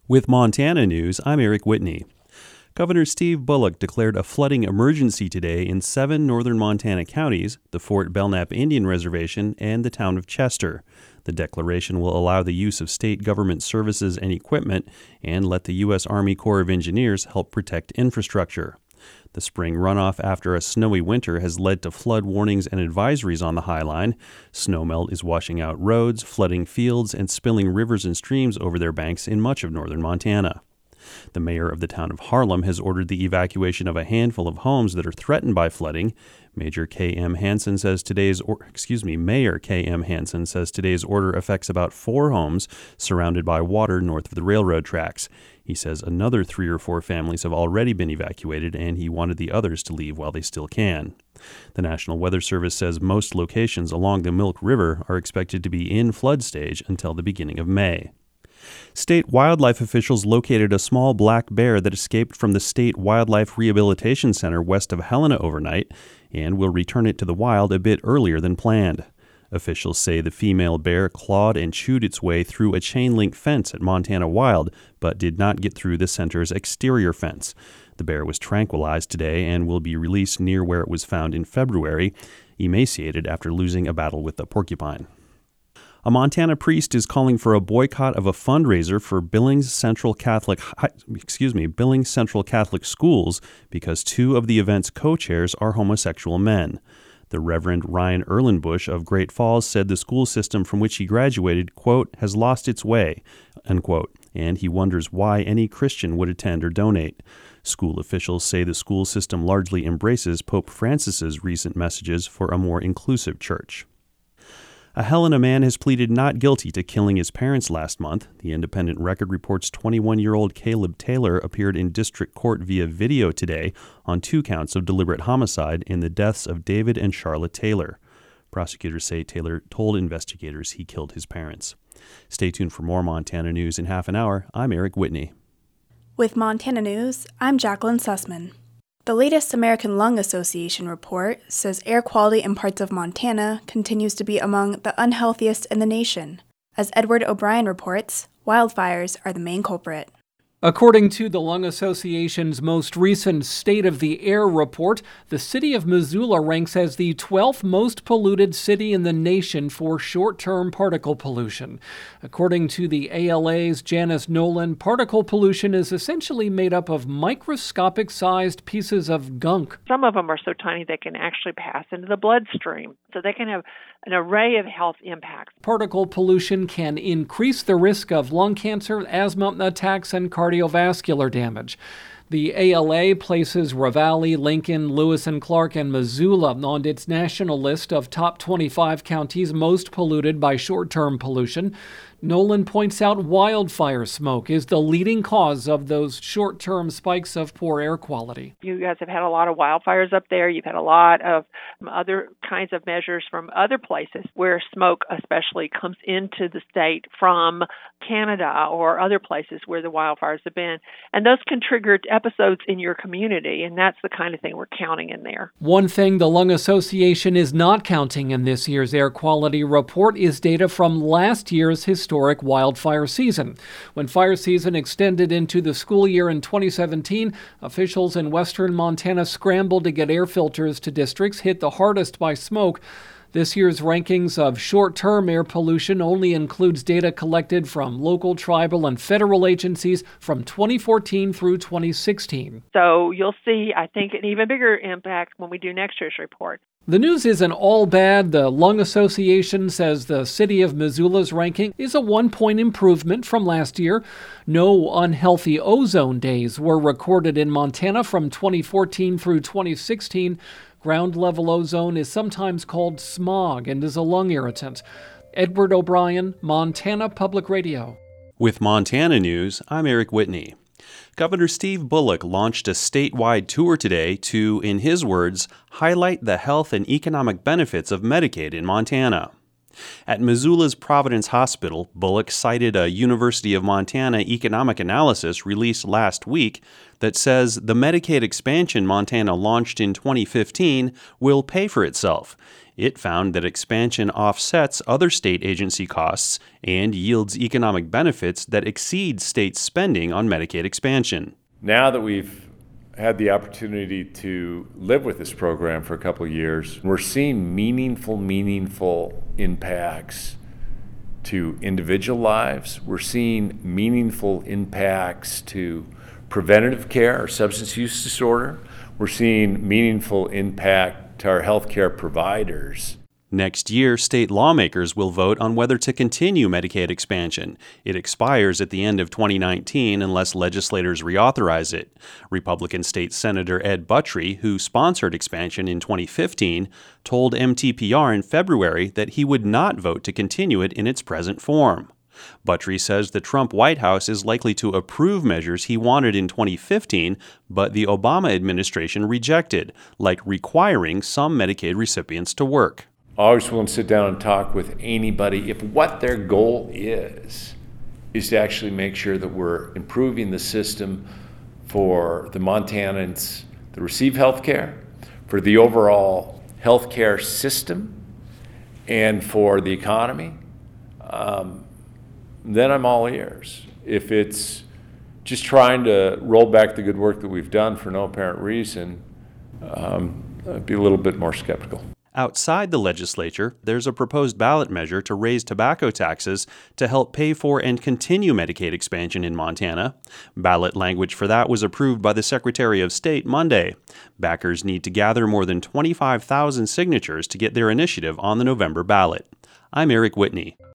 With Montana News, I'm Eric Whitney. Governor Steve Bullock declared a flooding emergency today in 7 northern Montana counties, the Fort Belknap Indian Reservation, and the town of Chester. The declaration will allow the use of state government services and equipment and let the U.S. Army Corps of Engineers help protect infrastructure. The spring runoff after a snowy winter has led to flood warnings and advisories on the High Line. Snowmelt is washing out roads, flooding fields, and spilling rivers and streams over their banks in much of northern Montana. The mayor of the town of Harlem has ordered the evacuation of a handful of homes that are threatened by flooding. Mayor K.M. Hansen says today's order affects about 4 homes surrounded by water north of the railroad tracks. He says another 3 or 4 families have already been evacuated, and he wanted the others to leave while they still can. The National Weather Service says most locations along the Milk River are expected to be in flood stage until the beginning of May. State wildlife officials located a small black bear that escaped from the State Wildlife Rehabilitation Center west of Helena overnight and will return it to the wild a bit earlier than planned. Officials say the female bear clawed and chewed its way through a chain-link fence at Montana Wild, but did not get through the center's exterior fence. The bear was tranquilized today and will be released near where it was found in February, emaciated after losing a battle with the porcupine. A Montana priest is calling for a boycott of a fundraiser for Billings Central Catholic Schools because 2 of the event's co-chairs are homosexual men. The Reverend Ryan Erlenbush of Great Falls said the school system from which he graduated, quote, has lost its way, unquote, and he wonders why any Christian would attend or donate. School officials say the school system largely embraces Pope Francis's recent messages for a more inclusive church. A Helena man has pleaded not guilty to killing his parents last month. The Independent Record reports 21-year-old Caleb Taylor appeared in district court via video today on 2 counts of deliberate homicide in the deaths of David and Charlotte Taylor. Prosecutors say Taylor told investigators he killed his parents. Stay tuned for more Montana news in half an hour. I'm Eric Whitney. With Montana News, I'm Jacqueline Sussman. The latest American Lung Association report says air quality in parts of Montana continues to be among the unhealthiest in the nation. As Edward O'Brien reports, wildfires are the main culprit. According to the Lung Association's most recent State of the Air report, the city of Missoula ranks as the 12th most polluted city in the nation for short-term particle pollution. According to the ALA's Janice Nolan, particle pollution is essentially made up of microscopic-sized pieces of gunk. Some of them are so tiny they can actually pass into the bloodstream, so they can have an array of health impacts. Particle pollution can increase the risk of lung cancer, asthma attacks, and cardiovascular damage. The ALA places Ravalli, Lincoln, Lewis and Clark, and Missoula on its national list of top 25 counties most polluted by short-term pollution. Nolan points out wildfire smoke is the leading cause of those short-term spikes of poor air quality. You guys have had a lot of wildfires up there. You've had a lot of other kinds of measures from other places where smoke especially comes into the state from Canada or other places where the wildfires have been. And those can trigger episodes in your community, and that's the kind of thing we're counting in there. One thing the Lung Association is not counting in this year's air quality report is data from last year's historic wildfire season. When fire season extended into the school year in 2017, officials in western Montana scrambled to get air filters to districts hit the hardest by smoke. This year's rankings of short-term air pollution only includes data collected from local, tribal, and federal agencies from 2014 through 2016. So you'll see, I think, an even bigger impact when we do next year's report. The news isn't all bad. The Lung Association says the city of Missoula's ranking is a 1-point improvement from last year. No unhealthy ozone days were recorded in Montana from 2014 through 2016. Ground-level ozone is sometimes called smog and is a lung irritant. Edward O'Brien, Montana Public Radio. With Montana News, I'm Eric Whitney. Governor Steve Bullock launched a statewide tour today to, in his words, highlight the health and economic benefits of Medicaid in Montana. At Missoula's Providence Hospital, Bullock cited a University of Montana economic analysis released last week that says the Medicaid expansion Montana launched in 2015 will pay for itself. It found that expansion offsets other state agency costs and yields economic benefits that exceed state spending on Medicaid expansion. Now that we've had the opportunity to live with this program for a couple of years, we're seeing meaningful impacts to individual lives. We're seeing meaningful impacts to preventative care or substance use disorder. We're seeing meaningful impact to our healthcare providers. Next year, state lawmakers will vote on whether to continue Medicaid expansion. It expires at the end of 2019 unless legislators reauthorize it. Republican State Senator Ed Buttrey, who sponsored expansion in 2015, told MTPR in February that he would not vote to continue it in its present form. Buttrey says the Trump White House is likely to approve measures he wanted in 2015, but the Obama administration rejected, like requiring some Medicaid recipients to work. Always willing to sit down and talk with anybody if what their goal is to actually make sure that we're improving the system for the Montanans that receive health care, for the overall health care system, and for the economy, then I'm all ears. If it's just trying to roll back the good work that we've done for no apparent reason, I'd be a little bit more skeptical. Outside the legislature, there's a proposed ballot measure to raise tobacco taxes to help pay for and continue Medicaid expansion in Montana. Ballot language for that was approved by the Secretary of State Monday. Backers need to gather more than 25,000 signatures to get their initiative on the November ballot. I'm Eric Whitney.